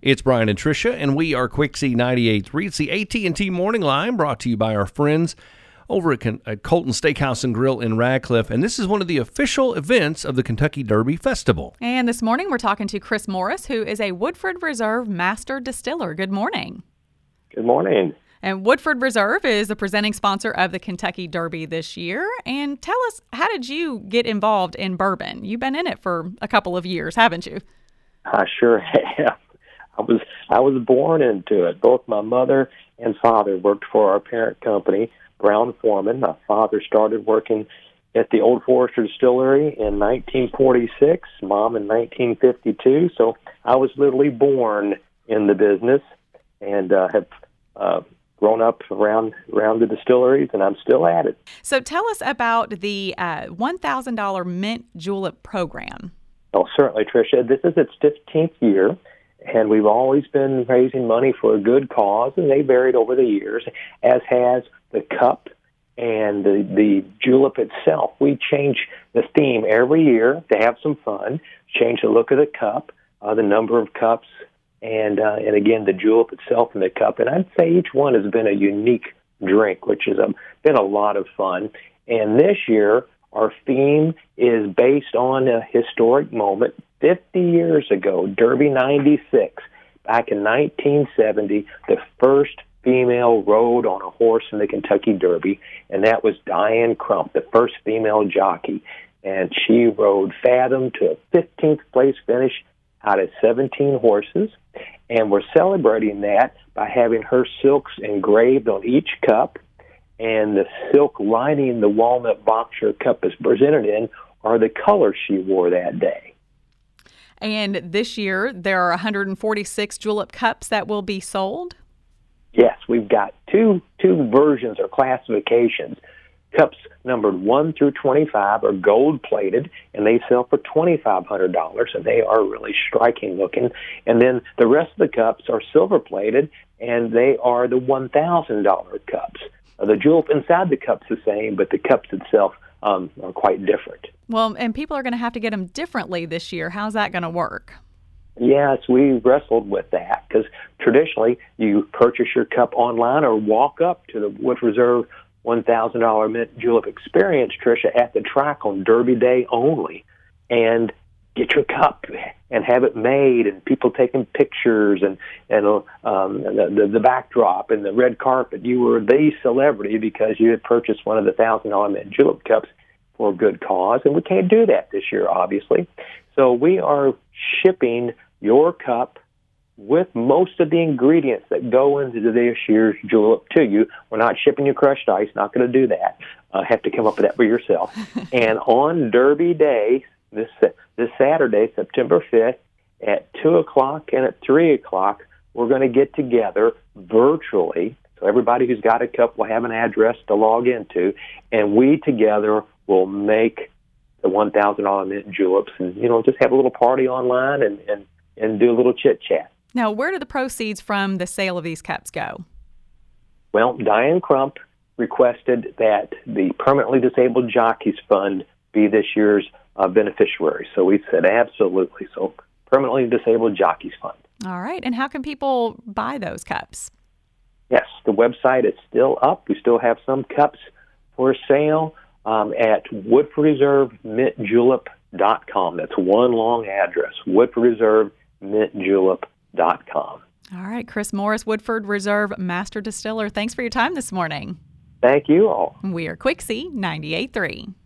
It's Brian and Tricia, and we are Quixie 98.3. It's the AT&T Morning Line, brought to you by our friends over at Colton Steakhouse and Grill in Radcliffe. And this is one of the official events of the Kentucky Derby Festival. And this morning we're talking to Chris Morris, who is a Woodford Reserve Master Distiller. Good morning. Good morning. And Woodford Reserve is the presenting sponsor of the Kentucky Derby this year. And tell us, how did you get involved in bourbon? You've been in it for a couple of years, haven't you? I sure have. I was born into it. Both my mother and father worked for our parent company, Brown-Forman. My father started working at the Old Forester Distillery in 1946, Mom in 1952. So I was literally born in the business and have grown up around the distilleries, and I'm still at it. So tell us about the $1,000 Mint Julep program. Oh, certainly, Tricia. This is its 15th year, and we've always been raising money for a good cause, and they varied over the years, as has the cup and the julep itself. We change the theme every year to have some fun, change the look of the cup, the number of cups, and again, the julep itself in the cup. And I'd say each one has been a unique drink, which has been a lot of fun. And this year, our theme is based on a historic moment. 50 years ago, Derby 96, back in 1970, the first female rode on a horse in the Kentucky Derby, and that was Diane Crump, the first female jockey. And she rode Fathom to a 15th place finish out of 17 horses. And we're celebrating that by having her silks engraved on each cup, and the silk lining the walnut box her cup is presented in are the colors she wore that day. And this year, there are 146 julep cups that will be sold? Yes, we've got two versions or classifications. Cups numbered 1 through 25 are gold-plated, and they sell for $2,500, and they are really striking looking. And then the rest of the cups are silver-plated, and they are the $1,000 cups. The julep inside the cup's the same, but the cups itself are quite different. Well, and people are going to have to get them differently this year. How's that going to work? Yes, we wrestled with that because traditionally you purchase your cup online or walk up to the Woodford Reserve $1,000 Mint Julep Experience, Tricia, at the track on Derby Day only, and get your cup and have it made, and people taking pictures and the backdrop and the red carpet. You were the celebrity because you had purchased one of the $1,000 Mint Julep cups for a good cause, and we can't do that this year, obviously. So we are shipping your cup with most of the ingredients that go into this year's julep to you. We're not shipping you crushed ice, not going to do that. Have to come up with that for yourself. And on Derby Day, this Saturday, September 5th, at 2 o'clock and at 3 o'clock, we're going to get together virtually. So everybody who's got a cup will have an address to log into, and we together will make the $1,000 mint juleps and, just have a little party online and do a little chit-chat. Now, where do the proceeds from the sale of these cups go? Well, Diane Crump requested that the Permanently Disabled Jockeys Fund be this year's beneficiary. So we said absolutely. So Permanently Disabled Jockeys Fund. All right. And how can people buy those cups? Yes, the website is still up. We still have some cups for sale at WoodfordReserveMintJulep.com. That's one long address, WoodfordReserveMintJulep.com. All right, Chris Morris, Woodford Reserve Master Distiller. Thanks for your time this morning. Thank you all. We are Quixie 98.3.